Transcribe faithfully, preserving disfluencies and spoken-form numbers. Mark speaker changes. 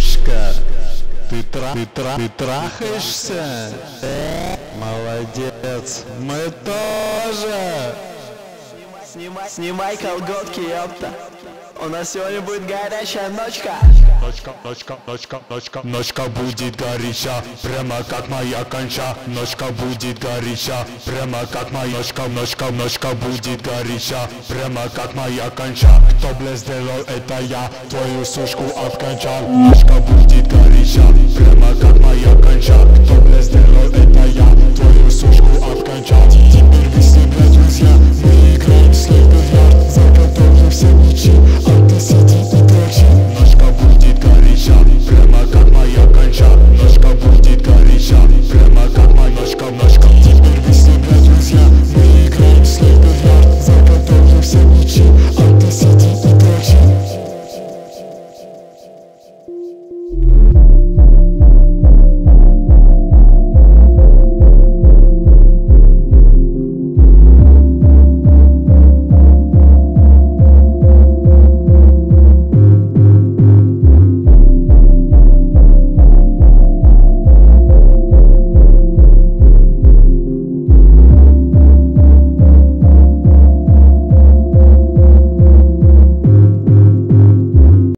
Speaker 1: Девочка, ты, тра ты, тра ты трахаешься? Молодец, мы тоже.
Speaker 2: Снимай, снимай колготки, ёпта. У нас сегодня будет горячая ночка.
Speaker 1: Ночка, ночка, ночка, ночка, ночка будет горяча, прямо как моя конча. Ночка будет горяча, прямо как моя ночка, ночка, ночка будет горяча, прямо как моя конча. Кто, бля, сделал это я, твою сушку обкончал. Ночка будет горяча, прямо как моя конча. Кто, бля, сделал это я, твою сушку обкончал. Теперь вы с ним, блядь, друзья, мы играем с ним в бильярд, за который все мечи, а ты